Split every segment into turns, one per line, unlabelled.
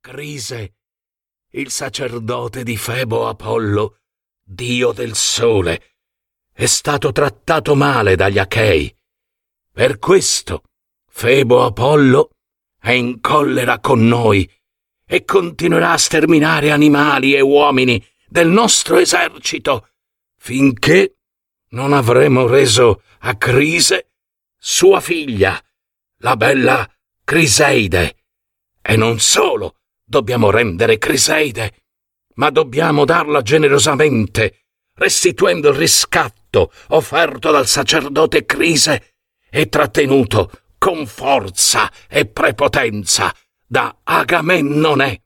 Crise, il sacerdote di Febo Apollo, dio del sole, è stato trattato male dagli Achei. Per questo Febo Apollo è in collera con noi e continuerà a sterminare animali e uomini del nostro esercito finché non avremo reso a Crise sua figlia, la bella Criseide. E non solo dobbiamo rendere Criseide, ma dobbiamo darla generosamente, restituendo il riscatto offerto dal sacerdote Crise e trattenuto con forza e prepotenza da Agamennone.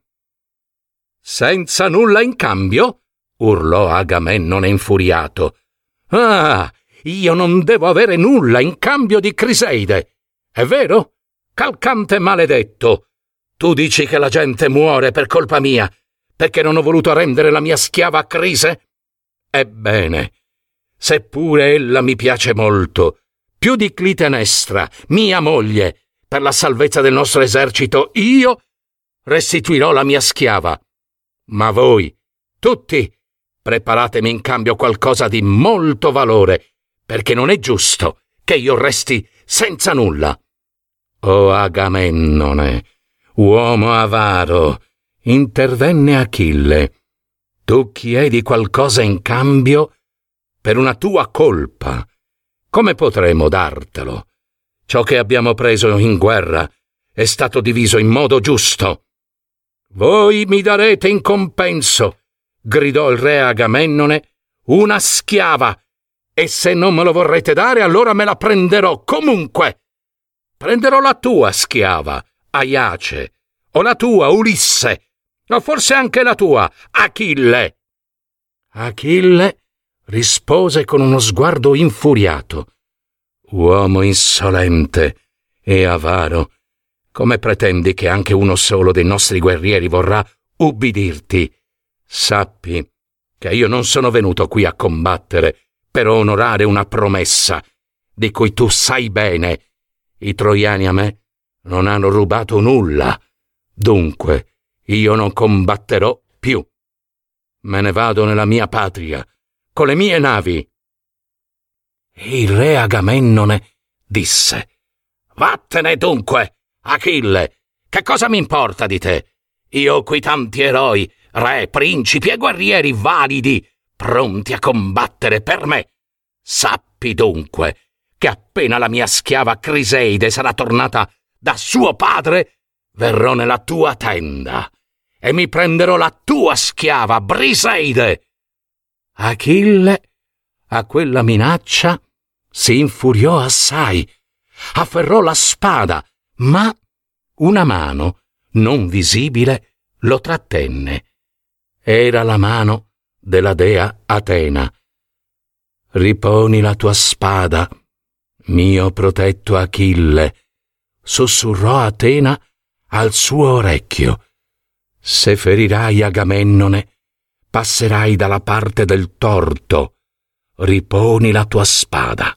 Senza nulla in cambio? Urlò Agamennone infuriato. Ah, io non devo avere nulla in cambio di Criseide, è vero? Calcante maledetto! Tu dici che la gente muore per colpa mia, perché non ho voluto rendere la mia schiava a Crise? Ebbene, seppure ella mi piace molto, più di Clitenestra, mia moglie, per la salvezza del nostro esercito, io restituirò la mia schiava. Ma voi, tutti, preparatemi in cambio qualcosa di molto valore, perché non è giusto che io resti senza nulla. O Agamennone, uomo avaro, intervenne Achille, tu chiedi qualcosa in cambio per una tua colpa. Come potremo dartelo? Ciò che abbiamo preso in guerra è stato diviso in modo giusto. Voi mi darete in compenso, gridò il re Agamennone, una schiava, e se non me lo vorrete dare allora me la prenderò comunque. Prenderò la tua schiava, Aiace, o la tua, Ulisse, o forse anche la tua, Achille. Achille rispose con uno sguardo infuriato. Uomo insolente e avaro, come pretendi che anche uno solo dei nostri guerrieri vorrà ubbidirti? Sappi che io non sono venuto qui a combattere per onorare una promessa di cui tu sai bene. I troiani a me non hanno rubato nulla, dunque io non combatterò più. Me ne vado nella mia patria, con le mie navi. E il re Agamennone disse: Vattene dunque, Achille, che cosa mi importa di te? Io ho qui tanti eroi, re, principi e guerrieri validi, pronti a combattere per me. Sappi dunque che appena la mia schiava Criseide sarà tornata da suo padre, verrò nella tua tenda e mi prenderò la tua schiava Briseide. Achille, a quella minaccia, si infuriò assai, afferrò la spada, ma una mano non visibile lo trattenne. Era la mano della dea Atena. Riponi la tua spada, mio protetto Achille, sussurrò Atena al suo orecchio. Se ferirai Agamennone, passerai dalla parte del torto. Riponi la tua spada.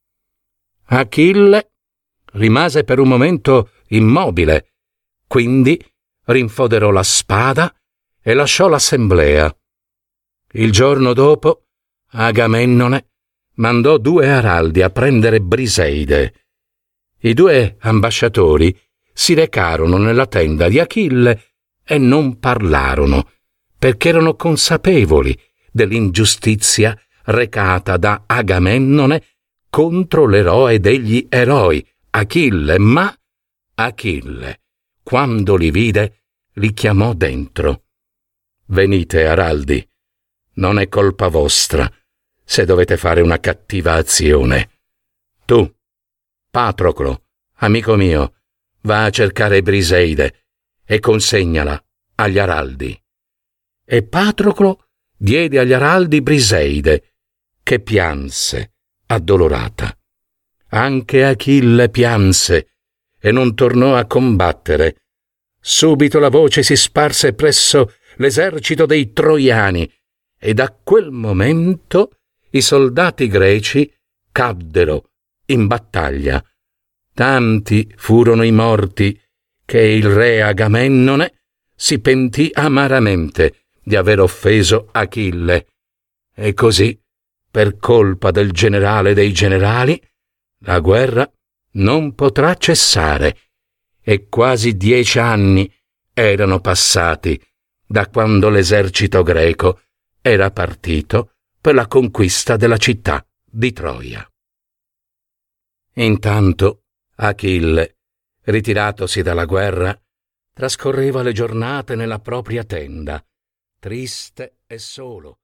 Achille rimase per un momento immobile, quindi rinfoderò la spada e lasciò l'assemblea. Il giorno dopo, Agamennone mandò 2 araldi a prendere Briseide. I 2 ambasciatori si recarono nella tenda di Achille e non parlarono, perché erano consapevoli dell'ingiustizia recata da Agamennone contro l'eroe degli eroi, Achille, ma Achille, quando li vide, li chiamò dentro. Venite, araldi, non è colpa vostra se dovete fare una cattiva azione. Tu, Patroclo, amico mio, va a cercare Briseide e consegnala agli araldi. E Patroclo diede agli araldi Briseide, che pianse, addolorata. Anche Achille pianse e non tornò a combattere. Subito la voce si sparse presso l'esercito dei troiani e da quel momento i soldati greci caddero in battaglia. Tanti furono i morti che il re Agamennone si pentì amaramente di aver offeso Achille, e così, per colpa del generale dei generali, la guerra non potrà cessare, e quasi 10 anni erano passati da quando l'esercito greco era partito per la conquista della città di Troia. Intanto Achille, ritiratosi dalla guerra, trascorreva le giornate nella propria tenda, triste e solo,